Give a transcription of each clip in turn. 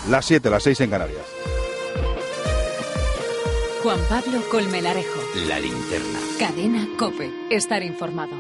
Las 7, las 6 en Canarias. Juan Pablo Colmenarejo. La linterna. Cadena COPE. Estar informado.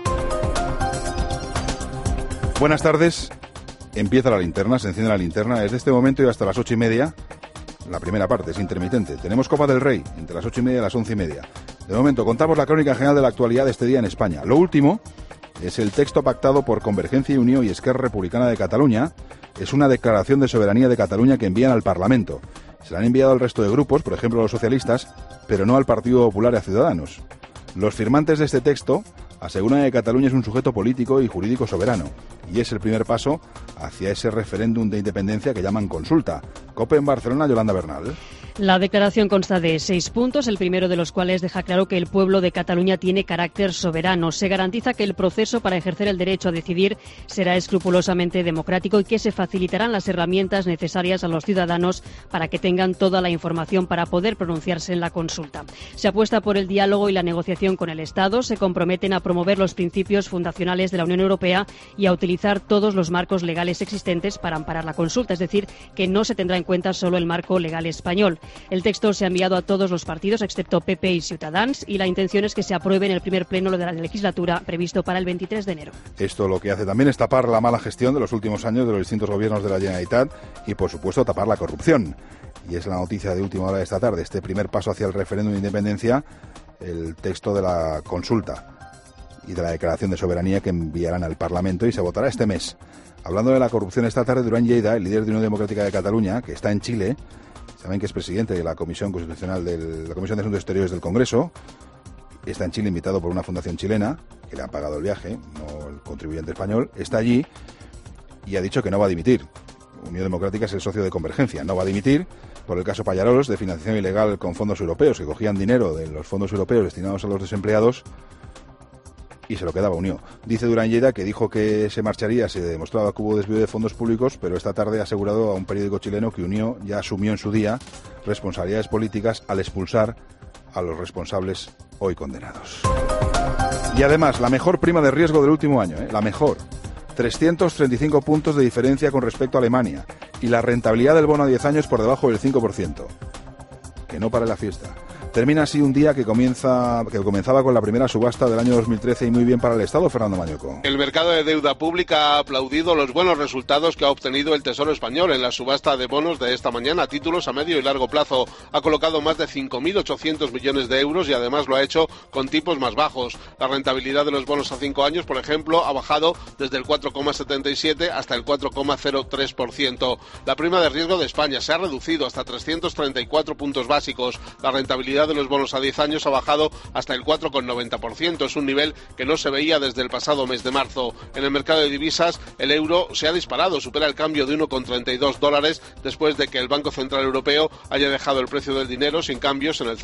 Buenas tardes. Empieza la linterna, se enciende la linterna. Desde este momento y hasta las 8:30. La primera parte es intermitente. Tenemos Copa del Rey entre las 8:30 y las 11:30. De momento contamos la crónica general de la actualidad de este día en España. Lo último es el texto pactado por Convergencia y Unió y Esquerra Republicana de Cataluña. Es una declaración de soberanía de Cataluña que envían al Parlamento. Se la han enviado al resto de grupos, por ejemplo a los socialistas, pero no al Partido Popular y a Ciudadanos. Los firmantes de este texto aseguran que Cataluña es un sujeto político y jurídico soberano, y es el primer paso hacia ese referéndum de independencia que llaman consulta. COPE en Barcelona, Yolanda Bernal. La declaración consta de 6 puntos, el primero de los cuales deja claro que el pueblo de Cataluña tiene carácter soberano. Se garantiza que el proceso para ejercer el derecho a decidir será escrupulosamente democrático y que se facilitarán las herramientas necesarias a los ciudadanos para que tengan toda la información para poder pronunciarse en la consulta. Se apuesta por el diálogo y la negociación con el Estado, se comprometen a promover los principios fundacionales de la Unión Europea y a utilizar todos los marcos legales existentes para amparar la consulta, es decir, que no se tendrá en cuenta solo el marco legal español. El texto se ha enviado a todos los partidos, excepto PP y Ciutadans, y la intención es que se apruebe en el primer pleno de la legislatura previsto para el 23 de enero. Esto lo que hace también es tapar la mala gestión de los últimos años de los distintos gobiernos de la Generalitat y, por supuesto, tapar la corrupción. Y es la noticia de última hora de esta tarde, este primer paso hacia el referéndum de independencia, el texto de la consulta y de la declaración de soberanía que enviarán al Parlamento y se votará este mes. Hablando de la corrupción esta tarde, Durán Lleida, el líder de Unión Democrática de Cataluña, que está en Chile, saben que es presidente de la Comisión Constitucional de la Comisión de Asuntos Exteriores del Congreso, está en Chile invitado por una fundación chilena, que le ha pagado el viaje, no el contribuyente español, está allí y ha dicho que no va a dimitir. Unión Democrática es el socio de Convergencia, no va a dimitir por el caso Pallarolos de financiación ilegal con fondos europeos, que cogían dinero de los fondos europeos destinados a los desempleados y se lo quedaba Unió. Dice Durán Lleida que dijo que se marcharía si demostraba que hubo desvío de fondos públicos, pero esta tarde ha asegurado a un periódico chileno que Unió ya asumió en su día responsabilidades políticas al expulsar a los responsables hoy condenados. Y además, la mejor prima de riesgo del último año, la mejor. 335 puntos de diferencia con respecto a Alemania y la rentabilidad del bono a 10 años por debajo del 5%. Que no pare la fiesta. Termina así un día que comenzaba con la primera subasta del año 2013 y muy bien para el Estado, Fernando Mañueco. El mercado de deuda pública ha aplaudido los buenos resultados que ha obtenido el Tesoro Español en la subasta de bonos de esta mañana. Títulos a medio y largo plazo. Ha colocado más de 5.800 millones de euros y además lo ha hecho con tipos más bajos. La rentabilidad de los bonos a 5 años, por ejemplo, ha bajado desde el 4,77 hasta el 4,03%. La prima de riesgo de España se ha reducido hasta 334 puntos básicos. La rentabilidad de los bonos a 10 años ha bajado hasta el 4,90%. Es un nivel que no se veía desde el pasado mes de marzo. En el mercado de divisas, el euro se ha disparado, supera el cambio de $1,32 después de que el Banco Central Europeo haya dejado el precio del dinero sin cambios en el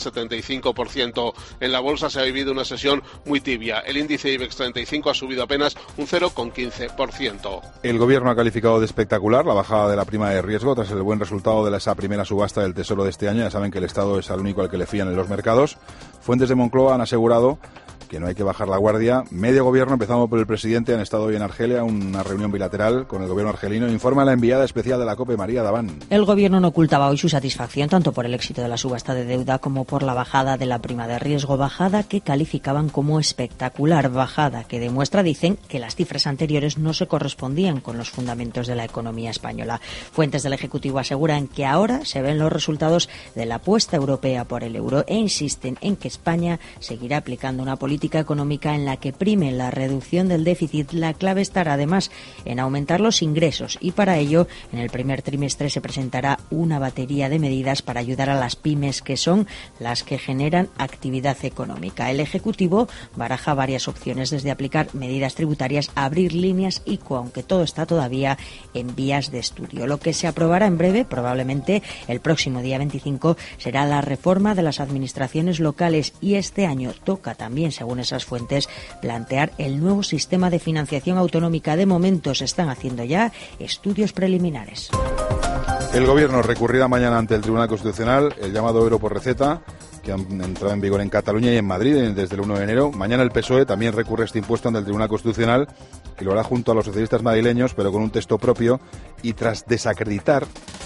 0,75%. En la bolsa se ha vivido una sesión muy tibia. El índice IBEX 35 ha subido apenas un 0,15%. El Gobierno ha calificado de espectacular la bajada de la prima de riesgo tras el buen resultado de esa primera subasta del Tesoro de este año. Ya saben que el Estado es el único al que le fían en los mercados. Fuentes de Moncloa han asegurado que no hay que bajar la guardia. Medio gobierno, empezando por el presidente, han estado hoy en Argelia, una reunión bilateral con el gobierno argelino. Informa la enviada especial de la COPE, María Daván. El gobierno no ocultaba hoy su satisfacción tanto por el éxito de la subasta de deuda como por la bajada de la prima de riesgo, bajada que calificaban como espectacular, bajada que demuestra, dicen, que las cifras anteriores no se correspondían con los fundamentos de la economía española. Fuentes del Ejecutivo aseguran que ahora se ven los resultados de la apuesta europea por el euro e insisten en que España seguirá aplicando una política económica en la que prime la reducción del déficit. La clave estará además en aumentar los ingresos y para ello en el primer trimestre se presentará una batería de medidas para ayudar a las pymes, que son las que generan actividad económica. El Ejecutivo baraja varias opciones, desde aplicar medidas tributarias a abrir líneas ICO, aunque todo está todavía en vías de estudio. Lo que se aprobará en breve, probablemente el próximo día 25, será la reforma de las administraciones locales y este año toca también, según esas fuentes, plantear el nuevo sistema de financiación autonómica. De momento se están haciendo ya estudios preliminares. El Gobierno recurrirá mañana ante el Tribunal Constitucional el llamado euro por receta, que han entrado en vigor en Cataluña y en Madrid desde el 1 de enero. Mañana el PSOE también recurre este impuesto ante el Tribunal Constitucional, que lo hará junto a los socialistas madrileños, pero con un texto propio y tras desacreditar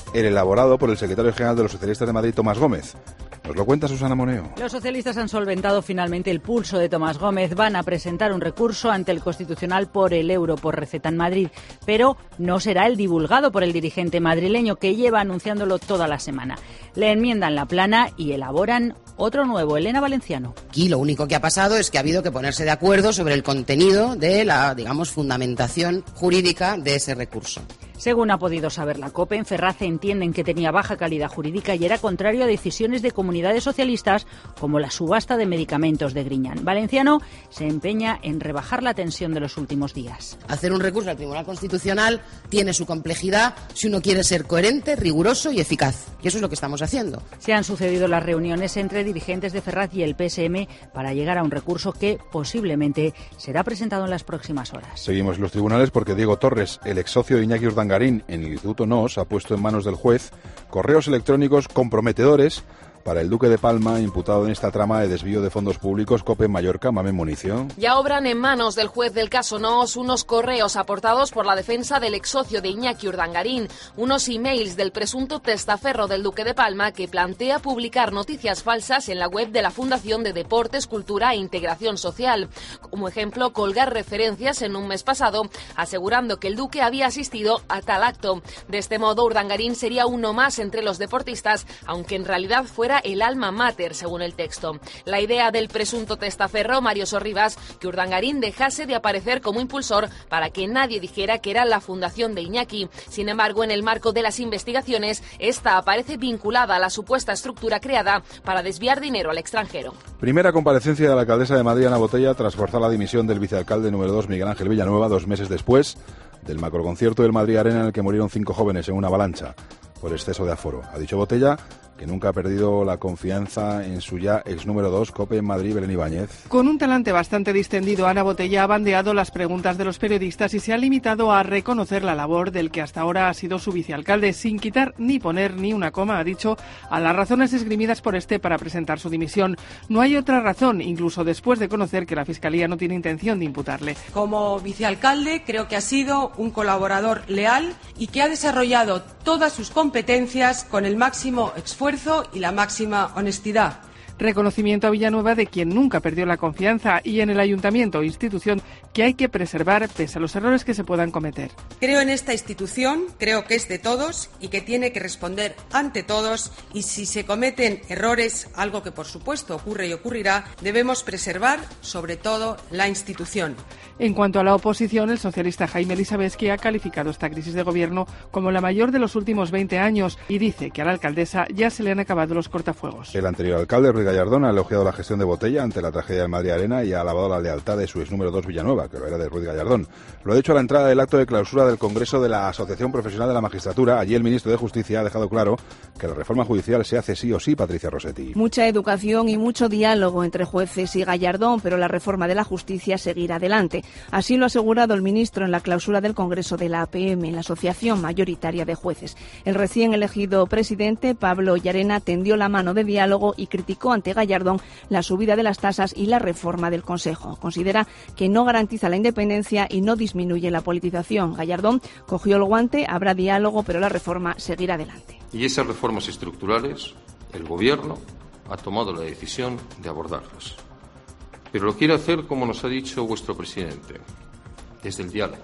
el elaborado por el secretario general de los socialistas de Madrid, Tomás Gómez. Nos lo cuenta Susana Moneo. Los socialistas han solventado finalmente el pulso de Tomás Gómez. Van a presentar un recurso ante el Constitucional por el euro por receta en Madrid, pero no será el divulgado por el dirigente madrileño, que lleva anunciándolo toda la semana. Le enmiendan la plana y elaboran otro nuevo. Elena Valenciano. Aquí lo único que ha pasado es que ha habido que ponerse de acuerdo sobre el contenido de la, fundamentación jurídica de ese recurso. Según ha podido saber la COPE, en Ferraz entienden que tenía baja calidad jurídica y era contrario a decisiones de comunidades socialistas como la subasta de medicamentos de Griñán. Valenciano se empeña en rebajar la tensión de los últimos días. Hacer un recurso al Tribunal Constitucional tiene su complejidad si uno quiere ser coherente, riguroso y eficaz. Y eso es lo que estamos haciendo. Se han sucedido las reuniones entre dirigentes de Ferraz y el PSM para llegar a un recurso que posiblemente será presentado en las próximas horas. Seguimos en los tribunales porque Diego Torres, el ex socio de Iñaki Urdangarín en el Instituto NOS, ha puesto en manos del juez correos electrónicos comprometedores para el duque de Palma, imputado en esta trama de desvío de fondos públicos. COPE en Mallorca, Mamen Municio. Ya obran en manos del juez del caso NOS unos correos aportados por la defensa del ex socio de Iñaki Urdangarín, unos emails del presunto testaferro del duque de Palma que plantea publicar noticias falsas en la web de la Fundación de Deportes, Cultura e Integración Social. Como ejemplo, colgar referencias en un mes pasado asegurando que el duque había asistido a tal acto. De este modo, Urdangarín sería uno más entre los deportistas, aunque en realidad fuera el alma mater, según el texto. La idea del presunto testaferro, Mario Sorribas, que Urdangarín dejase de aparecer como impulsor para que nadie dijera que era la fundación de Iñaki. Sin embargo, en el marco de las investigaciones, esta aparece vinculada a la supuesta estructura creada para desviar dinero al extranjero. Primera comparecencia de la alcaldesa de Madrid, Ana Botella, tras forzar la dimisión del vicealcalde número 2, Miguel Ángel Villanueva, 2 meses después del macroconcierto del Madrid Arena en el que murieron 5 jóvenes en una avalancha por exceso de aforo. Ha dicho Botella que nunca ha perdido la confianza en su ya ex número 2, COPE en Madrid, Belén Ibáñez. Con un talante bastante distendido, Ana Botella ha bandeado las preguntas de los periodistas y se ha limitado a reconocer la labor del que hasta ahora ha sido su vicealcalde, sin quitar ni poner ni una coma, ha dicho, a las razones esgrimidas por este para presentar su dimisión. No hay otra razón, incluso después de conocer que la Fiscalía no tiene intención de imputarle. Como vicealcalde, creo que ha sido un colaborador leal y que ha desarrollado todas sus competencias con el máximo esfuerzo y la máxima honestidad. Reconocimiento a Villanueva de quien nunca perdió la confianza y en el ayuntamiento, institución que hay que preservar pese a los errores que se puedan cometer. Creo en esta institución, creo que es de todos y que tiene que responder ante todos, y si se cometen errores, algo que por supuesto ocurre y ocurrirá, debemos preservar sobre todo la institución. En cuanto a la oposición, el socialista Jaime Elisabetsky ha calificado esta crisis de gobierno como la mayor de los últimos 20 años y dice que a la alcaldesa ya se le han acabado los cortafuegos. El anterior alcalde, Ruiz Gallardón, ha elogiado la gestión de Botella ante la tragedia de Madrid Arena y ha alabado la lealtad de su ex número 2, Villanueva, que lo era de Ruiz Gallardón. Lo ha dicho a la entrada del acto de clausura del Congreso de la Asociación Profesional de la Magistratura. Allí el ministro de Justicia ha dejado claro que la reforma judicial se hace sí o sí, Patricia Rossetti. Mucha educación y mucho diálogo entre jueces y Gallardón, pero la reforma de la justicia seguirá adelante. Así lo ha asegurado el ministro en la clausura del Congreso de la APM, la Asociación Mayoritaria de Jueces. El recién elegido presidente, Pablo Llarena, tendió la mano de diálogo y criticó ante Gallardón la subida de las tasas y la reforma del Consejo. Considera que no garantiza la independencia y no disminuye la politización. Gallardón cogió el guante, habrá diálogo, pero la reforma seguirá adelante. Y esas reformas estructurales, el Gobierno ha tomado la decisión de abordarlas. Pero lo quiere hacer, como nos ha dicho vuestro presidente, desde el diálogo.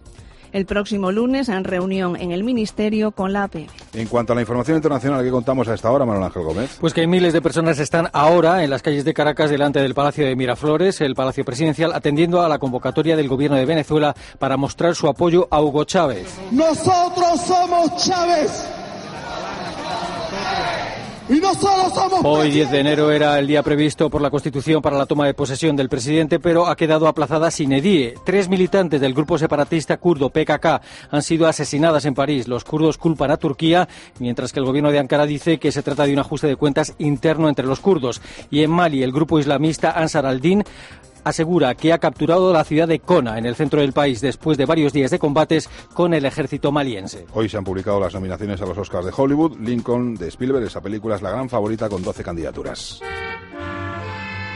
El próximo lunes, en reunión en el Ministerio con la APM. En cuanto a la información internacional que contamos a esta hora, Manuel Ángel Gómez. Pues que miles de personas están ahora en las calles de Caracas delante del Palacio de Miraflores, el Palacio Presidencial, atendiendo a la convocatoria del Gobierno de Venezuela para mostrar su apoyo a Hugo Chávez. ¡Nosotros somos Chávez! Y no solo somos... Hoy, 10 de enero, era el día previsto por la Constitución para la toma de posesión del presidente, pero ha quedado aplazada sine die. 3 militantes del grupo separatista kurdo PKK han sido asesinadas en París. Los kurdos culpan a Turquía, mientras que el gobierno de Ankara dice que se trata de un ajuste de cuentas interno entre los kurdos. Y en Mali, el grupo islamista Ansar al-Din asegura que ha capturado la ciudad de Kona, en el centro del país, después de varios días de combates con el ejército maliense. Hoy se han publicado las nominaciones a los Oscars de Hollywood. Lincoln, de Spielberg, esa película es la gran favorita con 12 candidaturas.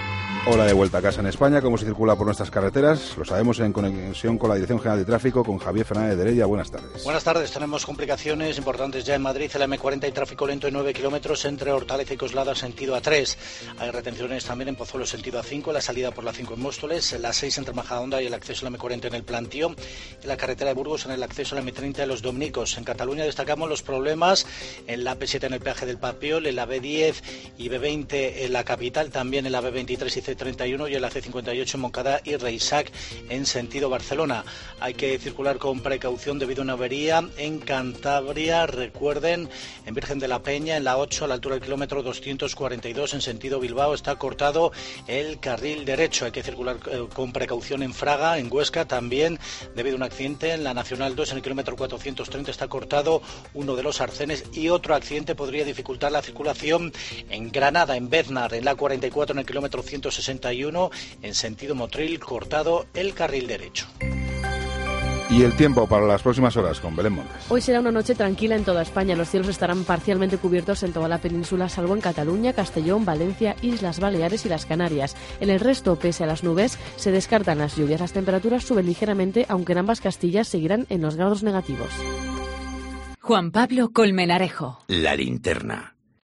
Hora de vuelta a casa en España. ¿Cómo se circula por nuestras carreteras? Lo sabemos en conexión con la Dirección General de Tráfico, con Javier Fernández de Heredia. Buenas tardes. Buenas tardes. Tenemos complicaciones importantes ya en Madrid. El M40 y tráfico lento en 9 kilómetros entre Hortaleza y Coslada, sentido A3. Hay retenciones también en Pozuelo, sentido A5, la salida por la 5 en Móstoles, la 6 entre Majadahonda y el acceso al M40 en el Plantío, y la carretera de Burgos en el acceso al M30 de los Dominicos. En Cataluña destacamos los problemas en la AP7 en el peaje del Papiol, en la B10 y B20 en la capital, también en la B23 y C31 y en la C58 en Moncada y Reisac en sentido Barcelona. Hay que circular con precaución debido a una avería en Cantabria. Recuerden, en Virgen de la Peña, en la 8 a la altura del kilómetro 242 en sentido Bilbao, está cortado el carril derecho. Hay que circular con precaución en Fraga, en Huesca también, debido a un accidente en la Nacional 2 en el kilómetro 430 está cortado uno de los arcenes, y otro accidente podría dificultar la circulación en Granada, en Beznar, en la 44 en el kilómetro 161 en sentido Motril, cortado el carril derecho. Y el tiempo para las próximas horas con Belén Montes. Hoy será una noche tranquila en toda España. Los cielos estarán parcialmente cubiertos en toda la península, salvo en Cataluña, Castellón, Valencia, Islas Baleares y las Canarias. En el resto, pese a las nubes, se descartan las lluvias. Las temperaturas suben ligeramente, aunque en ambas Castillas seguirán en los grados negativos. Juan Pablo Colmenarejo. La linterna.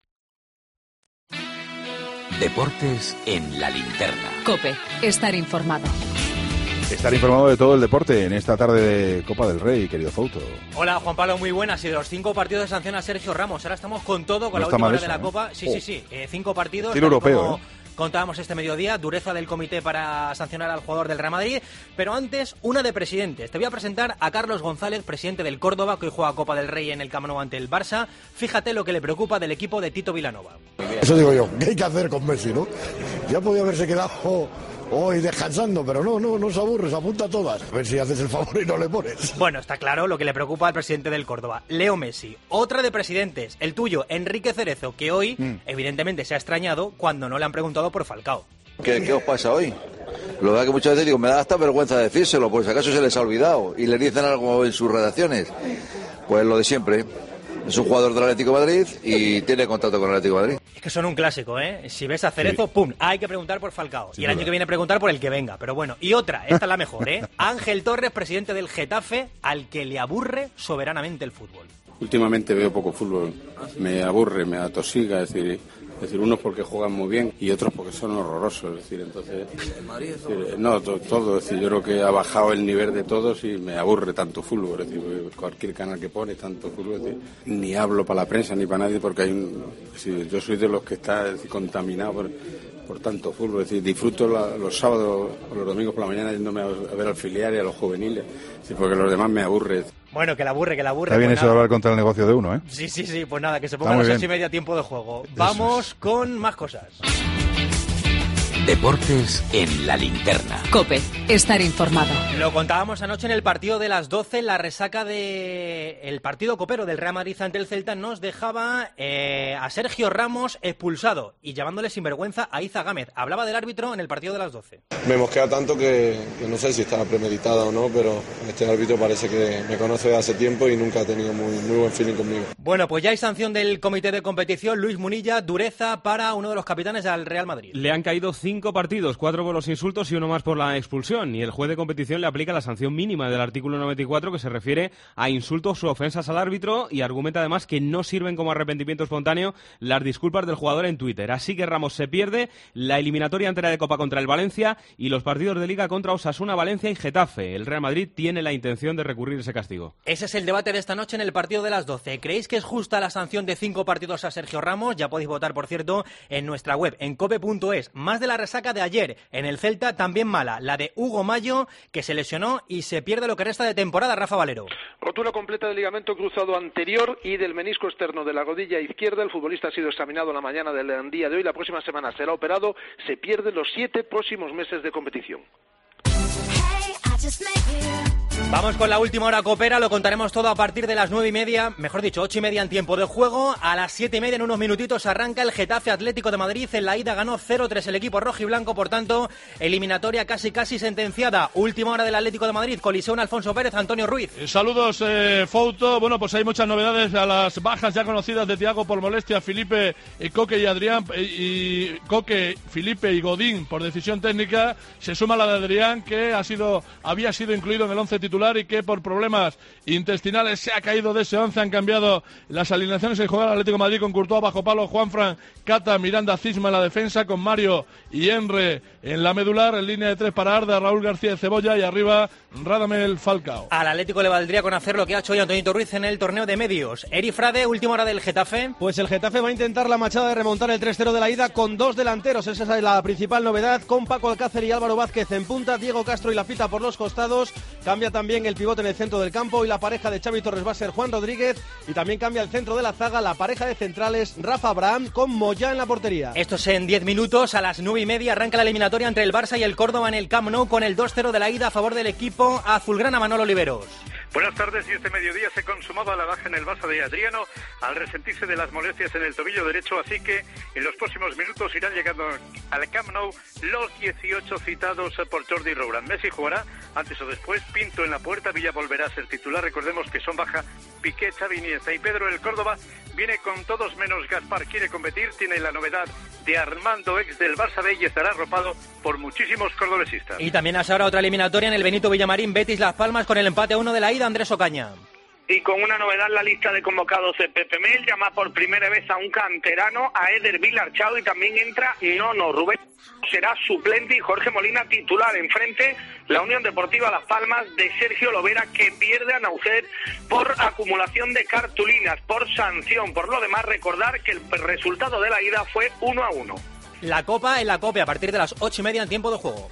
Deportes en La Linterna. COPE. Estar informado. Estar informado de todo el deporte en esta tarde de Copa del Rey, querido Fouto. Hola, Juan Pablo, muy buenas. Y de los 5 partidos de sanción a Sergio Ramos, ahora estamos con todo, con la última hora de la Copa. Sí. 5 partidos. Tiro europeo, Contábamos este mediodía, dureza del comité para sancionar al jugador del Real Madrid, pero antes, una de presidentes. Te voy a presentar a Carlos González, presidente del Córdoba, que hoy juega Copa del Rey en el Camp Nou ante el Barça. Fíjate lo que le preocupa del equipo de Tito Vilanova. Eso digo yo, ¿qué hay que hacer con Messi, no? Ya podía haberse quedado hoy descansando, pero no se aburre, se apunta a todas. A ver si haces el favor y no le pones. Bueno, está claro lo que le preocupa al presidente del Córdoba, Leo Messi. Otra de presidentes, el tuyo, Enrique Cerezo, que hoy, evidentemente, se ha extrañado cuando no le han preguntado por Falcao. ¿Qué os pasa hoy? Lo verdad que muchas veces digo, me da hasta vergüenza decírselo, pues acaso se les ha olvidado y le dicen algo en sus redacciones. Pues lo de siempre. Es un jugador del Atlético de Madrid y tiene contrato con el Atlético de Madrid. Es que son un clásico, ¿eh? Si ves a Cerezo, ¡pum! Hay que preguntar por Falcao. Y el año que viene preguntar por el que venga. Pero bueno, y otra, esta es la mejor, ¿eh? Ángel Torres, presidente del Getafe, al que le aburre soberanamente el fútbol. Últimamente veo poco fútbol. Me aburre, me atosiga, es decir, unos porque juegan muy bien y otros porque son horrorosos, es decir, entonces... No, todo, es decir, yo creo que ha bajado el nivel de todos y me aburre tanto fútbol, es decir, cualquier canal que pone tanto fútbol, es decir, ni hablo para la prensa ni para nadie porque es decir, yo soy de los que está contaminado por tanto fútbol, es decir, disfruto los sábados o los domingos por la mañana yéndome a ver al filial y a los juveniles, es decir, porque los demás me aburre. Bueno, que la aburre. Está bien eso de hablar contra el negocio de uno, ¿eh? Sí, pues nada, que se pongan a las 6:30 tiempo de juego. Vamos con más cosas. Deportes en La Linterna. COPE. Estar informado. Lo contábamos anoche en el partido de las 12, la resaca del partido copero del Real Madrid ante el Celta nos dejaba a Sergio Ramos expulsado y llamándole sinvergüenza a Iza Gámez. Hablaba del árbitro en el partido de las 12. Me mosquea tanto que no sé si estaba premeditada o no, pero este árbitro parece que me conoce de hace tiempo y nunca ha tenido muy buen feeling conmigo. Bueno, pues ya hay sanción del comité de competición. Luis Munilla, dureza para uno de los capitanes del Real Madrid. Le han caído 5 partidos, 4 por los insultos y 1 más por la expulsión, y el juez de competición le aplica la sanción mínima del artículo 94 que se refiere a insultos u ofensas al árbitro y argumenta además que no sirven como arrepentimiento espontáneo las disculpas del jugador en Twitter. Así que Ramos se pierde la eliminatoria entera de Copa contra el Valencia y los partidos de Liga contra Osasuna, Valencia y Getafe. El Real Madrid tiene la intención de recurrir ese castigo. Ese es el debate de esta noche en el partido de las 12. ¿Creéis que es justa la sanción de 5 partidos a Sergio Ramos? Ya podéis votar, por cierto, en nuestra web, en cope.es. Más de la resaca de ayer en el Celta, también mala, la de Hugo Mayo, que se lesionó y se pierde lo que resta de temporada. Rafa Valero. Rotura completa del ligamento cruzado anterior y del menisco externo de la rodilla izquierda. El futbolista ha sido examinado la mañana del día de hoy. La próxima semana será operado. Se pierde los 7 próximos meses de competición. Vamos con la última hora copera, lo contaremos todo a partir de las 9:30, mejor dicho, 8:30 en tiempo de juego. A las 7:30 en unos minutitos arranca el Getafe Atlético de Madrid. En la ida ganó 0-3 el equipo rojiblanco, por tanto, eliminatoria casi sentenciada. Última hora del Atlético de Madrid, Coliseum Alfonso Pérez, Antonio Ruiz. Saludos, Fouto. Bueno, pues hay muchas novedades a las bajas ya conocidas de Thiago por molestia, Felipe, Coque y Adrián, y Coque, Felipe y Godín por decisión técnica. Se suma la de Adrián, que había sido incluido en el 11 titular y que por problemas intestinales se ha caído de ese 11. Han cambiado las alineaciones y juega el Atlético de Madrid con Courtois bajo palo, Juanfran, Cata, Miranda, Cisma en la defensa, con Mario y Enre en la medular, en línea de 3 para Arda, Raúl García de Cebolla y arriba Radamel Falcao. Al Atlético le valdría con hacer lo que ha hecho hoy Antonito Ruiz en el torneo de medios. Eri Frade, última hora del Getafe. Pues el Getafe va a intentar la machada de remontar el 3-0 de la ida con dos delanteros. Esa es la principal novedad, con Paco Alcácer y Álvaro Vázquez en punta, Diego Castro y Lafita por los costados. Cambia también el pivote en el centro del campo y la pareja de Xavi Torres va a ser Juan Rodríguez, y también cambia el centro de la zaga, la pareja de centrales Rafa Abraham con Moyá en la portería. Esto es en 10 minutos, a las 9:30 arranca la eliminatoria entre el Barça y el Córdoba en el Camp Nou con el 2-0 de la ida a favor del equipo azulgrana. Manolo Oliveros. Buenas tardes, y este mediodía se consumaba la baja en el Barça de Adriano al resentirse de las molestias en el tobillo derecho, así que en los próximos minutos irán llegando al Camp Nou los 18 citados por Jordi Rourand. Messi jugará antes o después, Pinto en la puerta, Villa volverá a ser titular, recordemos que son baja Piqué, Xavi, Iniesta y Pedro. El Córdoba viene con todos menos Gaspar, quiere competir, tiene la novedad de Armando, ex del Barça B, y estará arropado por muchísimos cordobesistas. Y también hasta ahora otra eliminatoria en el Benito Villamarín, Betis Las Palmas con el empate a 1 de la ida, Andrés Ocaña. Y con una novedad en la lista de convocados de Pepe Mel, llama por primera vez a un canterano, a Eder Vilarchao, y también entra Nono. Rubén será suplente y Jorge Molina titular. Enfrente, la Unión Deportiva Las Palmas de Sergio Lovera, que pierde a Naucer por acumulación de cartulinas, por sanción. Por lo demás, recordar que el resultado de la ida fue 1-1. La Copa en la COPE a partir de las 8:30 en tiempo de juego.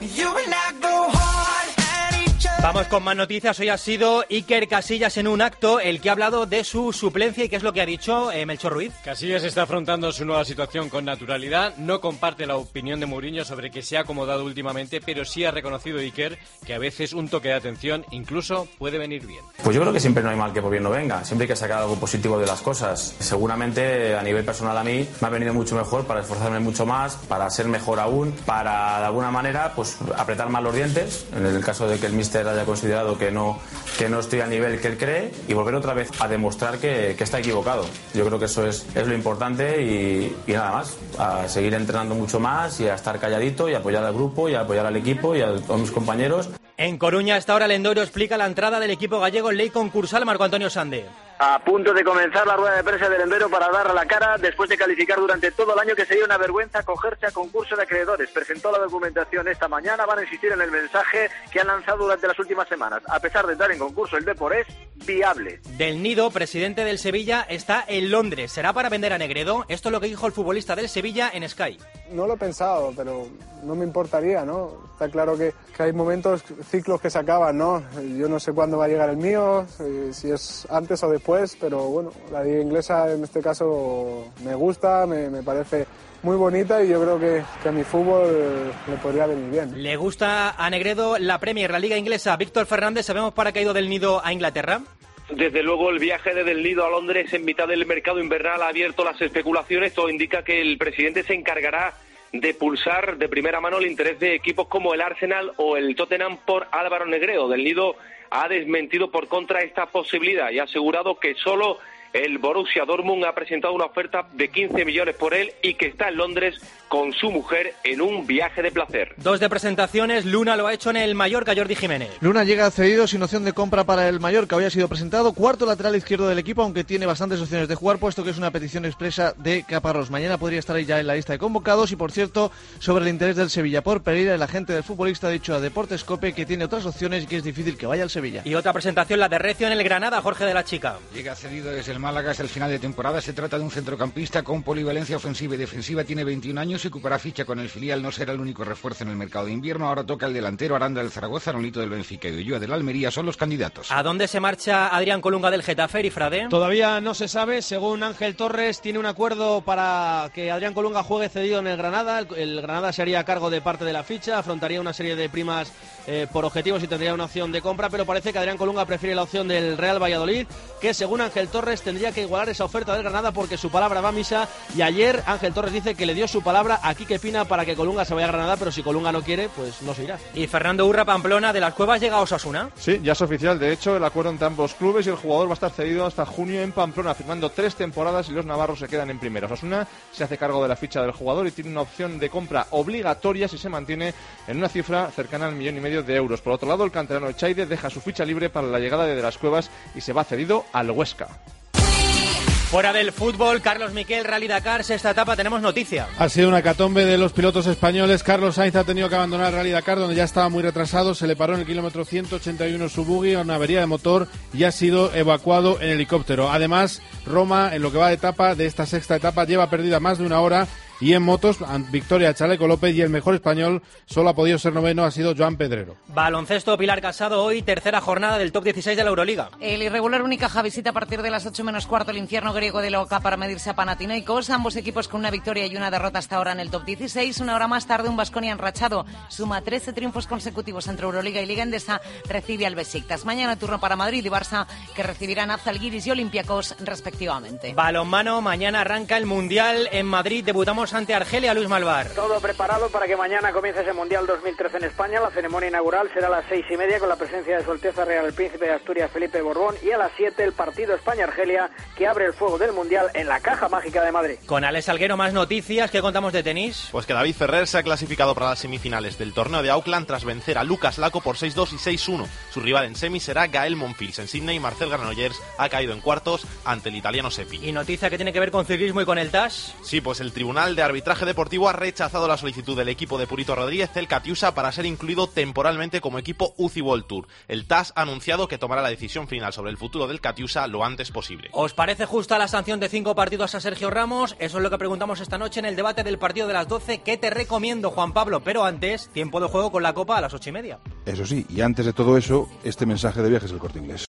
Vamos con más noticias. Hoy ha sido Iker Casillas en un acto el que ha hablado de su suplencia. ¿Y qué es lo que ha dicho Melchor Ruiz? Casillas está afrontando su nueva situación con naturalidad. No comparte la opinión de Mourinho sobre que se ha acomodado últimamente, pero sí ha reconocido Iker que a veces un toque de atención incluso puede venir bien. Pues yo creo que siempre no hay mal que por bien no venga. Siempre hay que sacar algo positivo de las cosas. Seguramente a nivel personal a mí me ha venido mucho mejor para esforzarme mucho más, para ser mejor aún, para de alguna manera pues apretar más los dientes, en el caso de que el míster haya considerado que no estoy al nivel que él cree, y volver otra vez a demostrar que está equivocado. Yo creo que eso es lo importante, y nada más, a seguir entrenando mucho más y a estar calladito y apoyar al grupo y a apoyar al equipo y a todos mis compañeros. En Coruña, hasta ahora, el Endoiro explica la entrada del equipo gallego en ley concursal. Marco Antonio Sande. A punto de comenzar la rueda de prensa del Endoiro para dar la cara después de calificar durante todo el año que sería una vergüenza acogerse a concurso de acreedores. Presentó la documentación esta mañana, van a insistir en el mensaje que han lanzado durante las últimas semanas. A pesar de entrar en concurso, el Depor es viable. Del Nido, presidente del Sevilla, está en Londres. ¿Será para vender a Negredo? Esto es lo que dijo el futbolista del Sevilla en Sky. No lo he pensado, pero no me importaría, ¿no? Está claro que hay momentos, ciclos que se acaban, ¿no? Yo no sé cuándo va a llegar el mío, si es antes o después, pero bueno, la liga inglesa en este caso me gusta, me parece muy bonita, y yo creo que a mi fútbol le podría venir bien. ¿Le gusta a Negredo la Premier, la liga inglesa? Víctor Fernández, ¿sabemos para qué ha ido del Nido a Inglaterra? Desde luego, el viaje de Del Nido a Londres en mitad del mercado invernal ha abierto las especulaciones. Todo indica que el presidente se encargará de pulsar de primera mano el interés de equipos como el Arsenal o el Tottenham por Álvaro Negredo. Del Nido ha desmentido por contra esta posibilidad y ha asegurado que solo el Borussia Dortmund ha presentado una oferta de 15 millones por él y que está en Londres con su mujer en un viaje de placer. 2 de presentaciones, Luna lo ha hecho en el Mallorca, Jordi Jiménez. Luna llega cedido sin opción de compra para el Mallorca, hoy ha sido presentado, cuarto lateral izquierdo del equipo, aunque tiene bastantes opciones de jugar, puesto que es una petición expresa de Caparrós. Mañana podría estar ahí ya en la lista de convocados. Y por cierto, sobre el interés del Sevilla por Pereira, el agente del futbolista ha dicho a Deportes COPE que tiene otras opciones y que es difícil que vaya al Sevilla. Y otra presentación, la de Recio en el Granada, Jorge de la Chica. Llega cedido desde el Málaga es el final de temporada. Se trata de un centrocampista con polivalencia ofensiva y defensiva. Tiene 21 años y ocupará ficha con el filial. No será el único refuerzo en el mercado de invierno. Ahora toca el delantero. Aranda del Zaragoza, Nolito del Benfica y Ulloa del Almería son los candidatos. ¿A dónde se marcha Adrián Colunga del Getafe, y Frade? Todavía no se sabe. Según Ángel Torres, tiene un acuerdo para que Adrián Colunga juegue cedido en el Granada. El Granada se haría cargo de parte de la ficha, afrontaría una serie de primas por objetivos y tendría una opción de compra, pero parece que Adrián Colunga prefiere la opción del Real Valladolid, que según Ángel Torres tendría que igualar esa oferta del Granada porque su palabra va a misa, y ayer Ángel Torres dice que le dio su palabra a Quique Pina para que Colunga se vaya a Granada, pero si Colunga no quiere, pues no se irá. Y Fernando Urra, Pamplona, de las Cuevas llega a Osasuna. Sí, ya es oficial, de hecho, el acuerdo entre ambos clubes, y el jugador va a estar cedido hasta junio en Pamplona, firmando 3 temporadas, y los navarros se quedan en primera. Osasuna se hace cargo de la ficha del jugador y tiene una opción de compra obligatoria si se mantiene en una cifra cercana al 1,5 millones de euros. Por otro lado, el canterano Echaide deja su ficha libre para la llegada de las Cuevas y se va cedido al Huesca. Fuera del fútbol, Carlos Miquel, Rally Dakar, sexta etapa, tenemos noticia. Ha sido una hecatombe de los pilotos españoles. Carlos Sainz ha tenido que abandonar el Rally Dakar, donde ya estaba muy retrasado. Se le paró en el kilómetro 181 su buggy, una avería de motor, y ha sido evacuado en helicóptero. Además, Roma, en lo que va de esta sexta etapa, lleva perdida más de una hora. Y en motos, victoria de Chaleco López, y el mejor español solo ha podido ser noveno, ha sido Joan Pedrero. Baloncesto, Pilar Casado, hoy tercera jornada del top 16 de la Euroliga. El irregular Unicaja visita a partir de las 8 menos cuarto el infierno griego de Loca para medirse a Panathinaikos. Ambos equipos con una victoria y una derrota hasta ahora en el top 16. Una hora más tarde, un Baskonia enrachado suma 13 triunfos consecutivos entre Euroliga y Liga Endesa, recibe al Besiktas. Mañana turno para Madrid y Barça, que recibirán a Zalgiris y Olympiacos respectivamente. Balonmano, mañana arranca el Mundial en Madrid. Debutamos ante Argelia, Luis Malvar. Todo preparado para que mañana comience ese Mundial 2013 en España. La ceremonia inaugural será a las 6:30 con la presencia de Su Alteza Real el Príncipe de Asturias Felipe Borbón, y a las 7 el partido España-Argelia, que abre el fuego del Mundial en la Caja Mágica de Madrid. Con Alex Salguero, más noticias. ¿Qué contamos de tenis? Pues que David Ferrer se ha clasificado para las semifinales del torneo de Auckland tras vencer a Lucas Laco por 6-2 y 6-1. Su rival en semi será Gael Monfils. En Sydney, Marcel Granollers ha caído en cuartos ante el italiano Seppi. ¿Y noticia que tiene que ver con ciclismo y con el TAS? Sí, pues el Tribunal de Arbitraje Deportivo ha rechazado la solicitud del equipo de Purito Rodríguez, el Catiusa, para ser incluido temporalmente como equipo UCI World Tour. El TAS ha anunciado que tomará la decisión final sobre el futuro del Catiusa lo antes posible. ¿Os parece justa la sanción de 5 partidos a Sergio Ramos? Eso es lo que preguntamos esta noche en el debate del partido de las 12. ¿Qué te recomiendo, Juan Pablo? Pero antes, tiempo de juego con la Copa a las 8:30. Eso sí, y antes de todo eso, este mensaje de Viajes del Corte Inglés.